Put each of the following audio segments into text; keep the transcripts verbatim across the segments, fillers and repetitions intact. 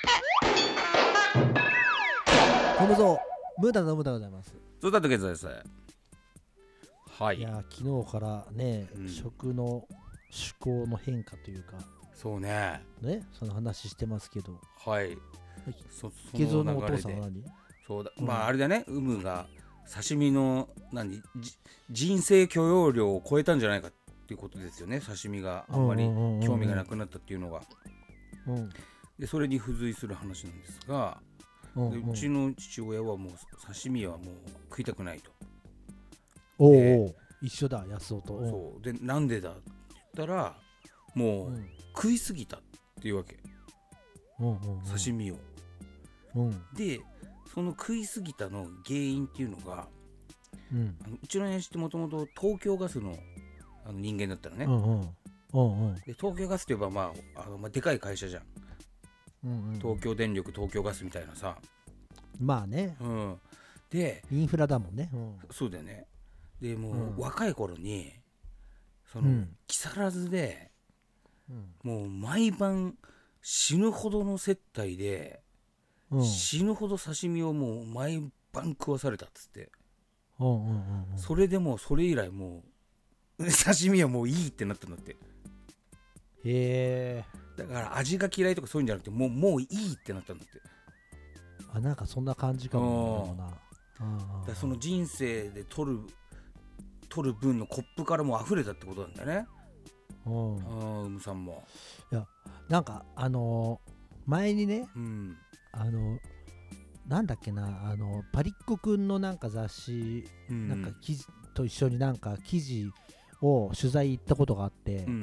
このぞ無駄の無駄でございます。 そうだったけどです。はい。 いや昨日からね、うん、食の趣向の変化というか、 そうね。 ね、その話してますけど。 はい。 そ池蔵のお父さんは何？ そうだ、うん、まああれだね、ウムが刺身の何人生許容量を超えたんじゃないかっていうことですよね。刺身があんまり興味がなくなったっていうのが。うん、でそれに付随する話なんですが、うんうん、うちの父親はもう刺身はもう食いたくないと。 おうおう一緒だ、安尾と。 そうで、なんでだって言ったらもう、うん、食いすぎたっていうわけ、うんうんうん、刺身を、うん、でその食いすぎたの原因っていうのが、うん、あのうちの親父ってもともと東京ガス の, あの人間だったのね、うんうんうんうん、で東京ガスって言えば、まああのまあ、でかい会社じゃん、うんうん、東京電力東京ガスみたいなさ、 まあね、 うん、でインフラだもんね、うん、 そうだよね。でもう、うん、若い頃にその、うん、木更津で、うん、もう毎晩死ぬほどの接待で、うん、死ぬほど刺身をもう毎晩食わされたっつって、うんうんうんうん、それでもうそれ以来もう刺身はもういいってなったんだって。へえ。 だから味が嫌いとかそういうんじゃなくて、もうもういいってなったんだって。 あ、なんかそんな感じかもな。 だからその人生で取る取る分のコップからもう溢れたってことなんだね。うん。あ、うむさんも。 いや、なんかあのー、前にね、うん、あのなんだっけな、あのパリッコくんのなんか雑誌、うん、なんか記事と一緒になんか記事を取材行ったことがあって、うんうんうん、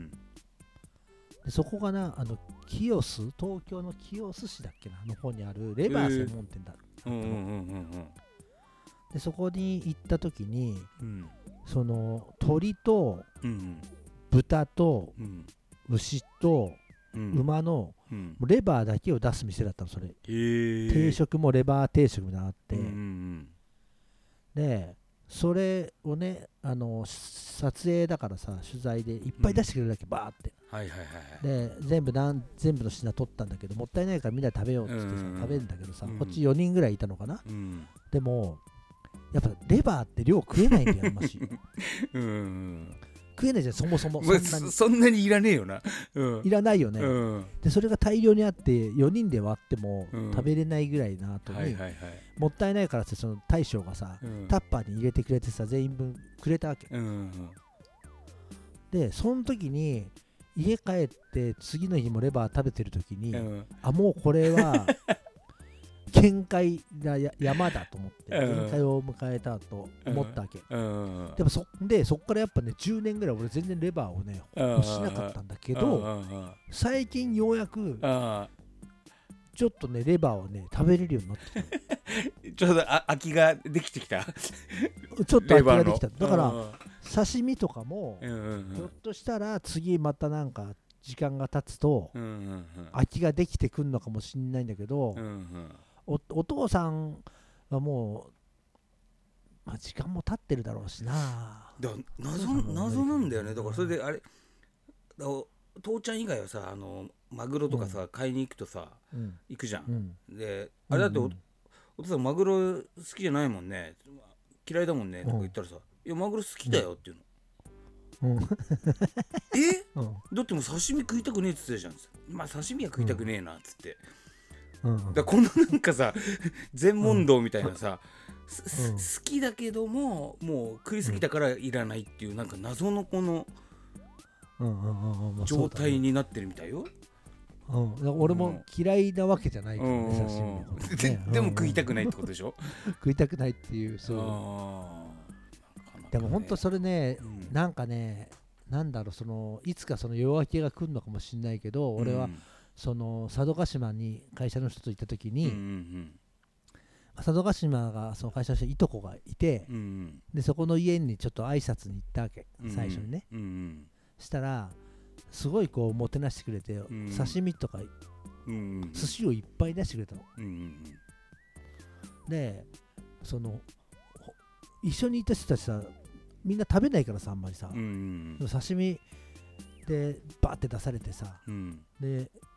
でそこがな、あの清須、東京の清須市だっけなの方にあるレバー専門店だったの。でそこに行った時に、うん、その鶏と豚と牛と馬のレバーだけを出す店だったの、それ。定食もレバー定食みたいなのがあって、うんうんうん、でそれをね、あの撮影だからさ、取材でいっぱい出してくれるだけ、バーって、はいはいはい、で全部なん全部の品取ったんだけど、もったいないからみんなで食べようって言ってさ、うんうん、食べるんだけどさ、うん、こっちよにんぐらいいたのかな、うん、でもやっぱレバーって量食えないんだよ、あんましうん、食えないじゃん、そもそも。そんなにそんなにいらねえよな、 うん、いらないよね、うん、でそれが大量にあってよにんで割っても食べれないぐらいな後に、うんはいはいはい、もったいないからって、その大将がさ、うん、タッパーに入れてくれてさ、全員分くれたわけ、うんうん、でその時に家帰って次の日もレバー食べてる時に、うん、あ、もうこれは限界だ、山だと思って、限界を迎えたと思ったわけ、うんうん、でも そ, でそっからやっぱねじゅうねんぐらい俺全然レバーをね欲しなかったんだけど、最近ようやくちょっとねレバーをね食べれるようになってきたちょうどあ空きができてきたちょっと空きができた。だから刺身とかもひょっとしたら次またなんか時間が経つと空きができてくるのかもしれないんだけど、うんうん、お, お父さんはもう、まあ、時間も経ってるだろうしな。 だ 謎, 謎なんだよね。だからそれであれ、父ちゃん以外はさ、あのマグロとかさ、うん、買いに行くとさ、うん、行くじゃん、うん、であれだってお、うんうん、お父さんマグロ好きじゃないもんね、嫌いだもんね、うん、とか言ったらさ、いやマグロ好きだよっていうの、うん、え、うん、だってもう刺身食いたくねえって言ってたじゃん。まあ刺身は食いたくねえなっつって、うん、だこのなんかさ全問答みたいなさ、うん、好きだけどももう食いすぎたからいらないっていう、なんか謎のこの状態になってるみたいよ。 うん、俺も嫌いなわけじゃないけどね、写真のことね。 でも食いたくないってことでしょ食いたくないっていう、そう。あ、ね、でも本当それね、うん、なんかね、なんだろう、そのいつかその夜明けが来るのかもしれないけど、俺は、うん、その佐渡島に会社の人と行った時に、うんうんうん、佐渡島がその会社の人いとこがいて、うんうん、でそこの家にちょっと挨拶に行ったわけ、最初にね、うんうん、したらすごいこうもてなしてくれて、うん、刺身とか、うん、寿司をいっぱい出してくれたの、うんうん、でその一緒にいた人たちさ、みんな食べないからさ、あんまりさ、うんうん、刺身でバーって出されてさ、うん、で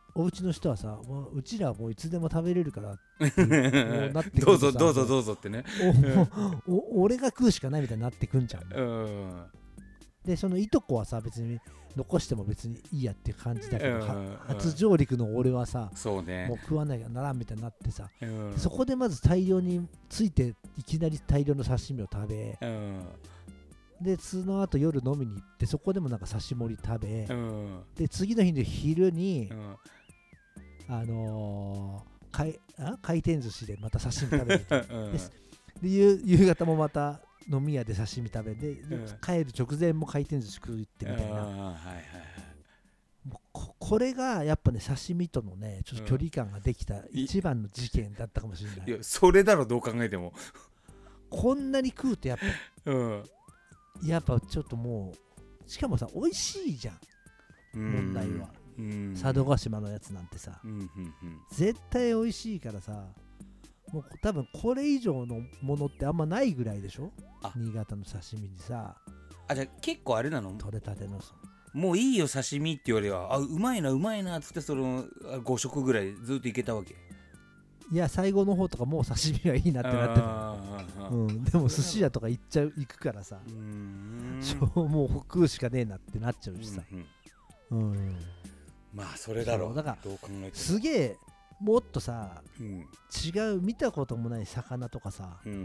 お家の人はさ、もううちらはもういつでも食べれるからってもうなってくるどうぞどうぞどうぞってねおお俺が食うしかないみたいになってくんじゃん。 うんでそのいとこはさ別に残しても別にいいやっていう感じだけど、うん、初上陸の俺はさ、 そうね、 もう食わなきゃならんみたいになってさ、 うん、 そこでまず大量についていきなり大量の刺身を食べ、うん、でその後夜飲みに行ってそこでもなんか刺し盛り食べ、うん、で次の日の昼に、うん、あのー、回, あ回転寿司でまた刺身食べるみたいな、うん、で夕, 夕方もまた飲み屋で刺身食べで、うん、帰る直前も回転寿司食ってみたいな、はいはいはい、こ, これがやっぱね刺身とのねちょっと距離感ができた一番の事件だったかもしれない、 いやそれだろどう考えてもこんなに食うとやっぱ、うん、やっぱちょっともうしかもさ美味しいじゃん、問題は、うん、佐渡島のやつなんてさ、うんうんうん、絶対美味しいからさ、もう多分これ以上のものってあんまないぐらいでしょ、新潟の刺身にさ。 あ、じゃあ結構あれなの、 取れたてのもういいよ刺身って言われは、あうまいなうまいなっつってそのご食ぐらいずっといけたわけ。 いや最後の方とかもう刺身はいいなってなってた、うん、でも寿司屋とか行っちゃう行くからさ、うーんもう食うしかねえなってなっちゃうしさ、うんうんうん、まあそれだろう、 だからどう考えてもすげえもっとさ、うん、違う見たこともない魚とかさ、うんうんうん、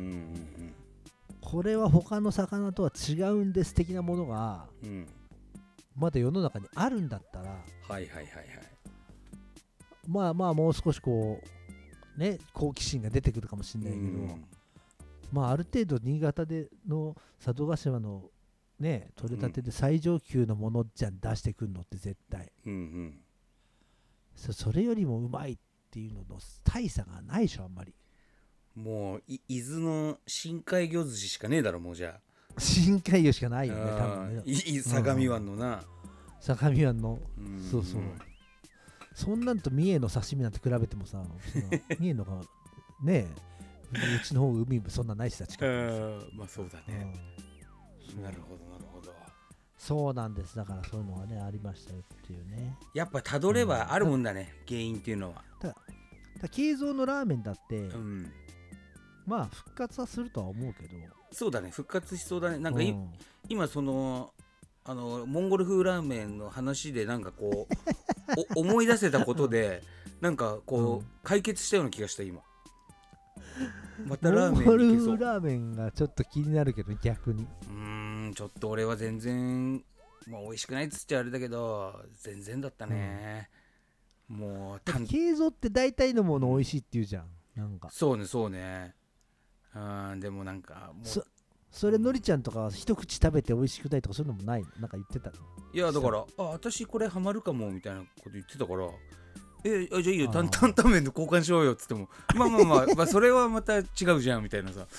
これは他の魚とは違うんです的なものが、うん、まだ世の中にあるんだったら、はいはいはいはい、まあまあもう少しこうね好奇心が出てくるかもしれないけど、うん、まあある程度新潟での佐渡島のね取れたてで最上級のものじゃん出してくるのって絶対、うんうん、そ, それよりもうまいっていうのの大差がないでしょあんまり。 もう伊豆の深海魚寿司しかねえだろもうじゃあ。 深海魚しかないよね多分ね。 相模湾のな、うん、 相模湾の、うん、そうそう、そんなんと三重の刺身なんて比べてもさ三重のがねえうちの方海そんなないしさ近くまあそうだね、うん、なるほどなるほど。 そうなんです。だからそういうのがねありましたよっていうね。 やっぱたどればあるもんだね、うん、原因っていうのは。 だだ慶三のラーメンだって、うん、まあ復活はするとは思うけど。 そうだね復活しそうだね。なんか、うん、今そのあのモンゴル風ラーメンの話でなんかこう思い出せたことでなんかこう、うん、解決したような気がした今。またラーメンに行けそう。モンゴル風ラーメンがちょっと気になるけど逆に。 うーんちょっと俺は全然もう美味しくないっつっちゃあれだけど全然だったね、うん、もう慶三って大体のもの美味しいって言うじゃん。なんかそうねそうね。うんでもなんかもうそ, それのりちゃんとか一口食べて美味しくないとかそういうのもないの？なんか言ってたの？ いやだからあ私これハマるかもみたいなこと言ってたからえじゃあいいよ担々麺で交換しようよっつってもまあまあまあ、まあ、それはまた違うじゃんみたいなさ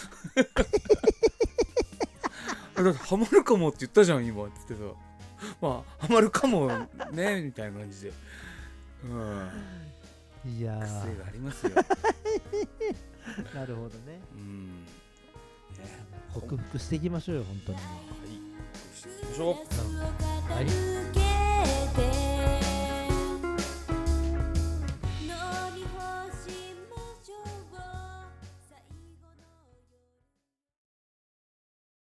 だってハマるかもって言ったじゃん今っつってさまあハマるかもねみたいな感じで、うん、 いや癖がありますよなるほどね、うんね、克服していきましょうよ本当に。はい、克服していきましょう。はい